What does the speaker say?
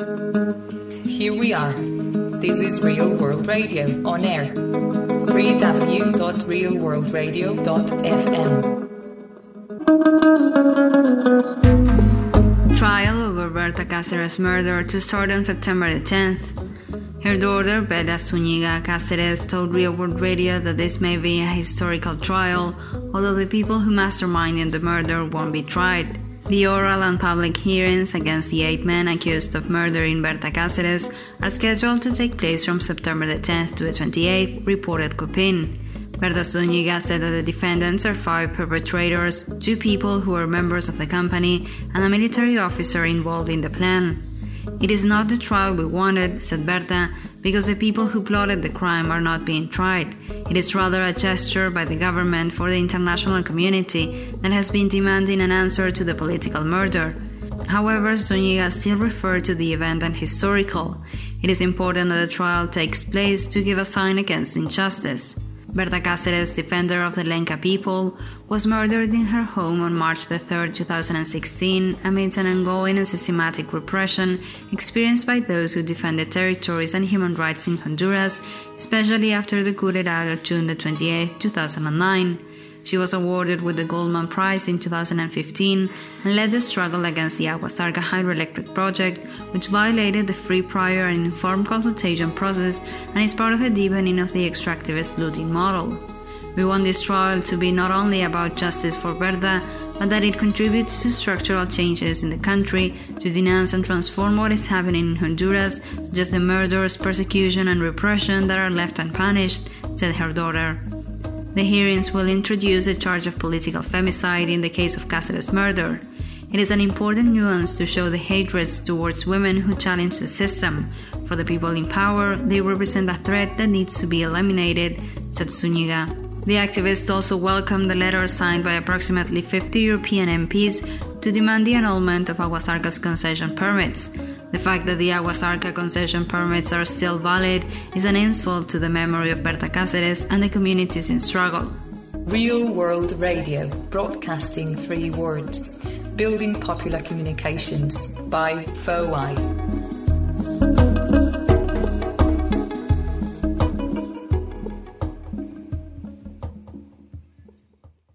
Here we are. This is Real World Radio on air. www.realworldradio.fm. Trial over Berta Cáceres' murder to start on September the 10th. Her daughter, Berta Zúñiga Cáceres, told Real World Radio that this may be a historical trial, although the people who masterminded the murder won't be tried. The oral and public hearings against the 8 men accused of murdering Berta Cáceres are scheduled to take place from September the 10th to the 28th, reported Copin. Berta Zúñiga said that the defendants are 5 perpetrators, 2 people who were members of the company, and a military officer involved in the plan. "It is not the trial we wanted," said Berta, "because the people who plotted the crime are not being tried. It is rather a gesture by the government for the international community that has been demanding an answer to the political murder." However, Zúñiga still referred to the event as historical. "It is important that the trial takes place to give a sign against injustice." Berta Cáceres, defender of the Lenca people, was murdered in her home on March 3, 2016, amidst an ongoing and systematic repression experienced by those who defended territories and human rights in Honduras, especially after the coup d'etat of June 28, 2009. She was awarded with the Goldman Prize in 2015 and led the struggle against the Agua Zarca hydroelectric project, which violated the free, prior and informed consultation process and is part of the deepening of the extractivist looting model. "We want this trial to be not only about justice for Berta, but that it contributes to structural changes in the country, to denounce and transform what is happening in Honduras, such as the murders, persecution and repression that are left unpunished," said her daughter. The hearings will introduce a charge of political femicide in the case of Cáceres' murder. "It is an important nuance to show the hatreds towards women who challenge the system. For the people in power, they represent a threat that needs to be eliminated," said Zúñiga. The activist also welcomed the letter signed by approximately 50 European MPs to demand the annulment of Agua Zarca's concession permits. The fact that the Agua Zarca concession permits are still valid is an insult to the memory of Berta Cáceres and the communities in struggle. Real World Radio, broadcasting 3 words, building popular communications by FOI.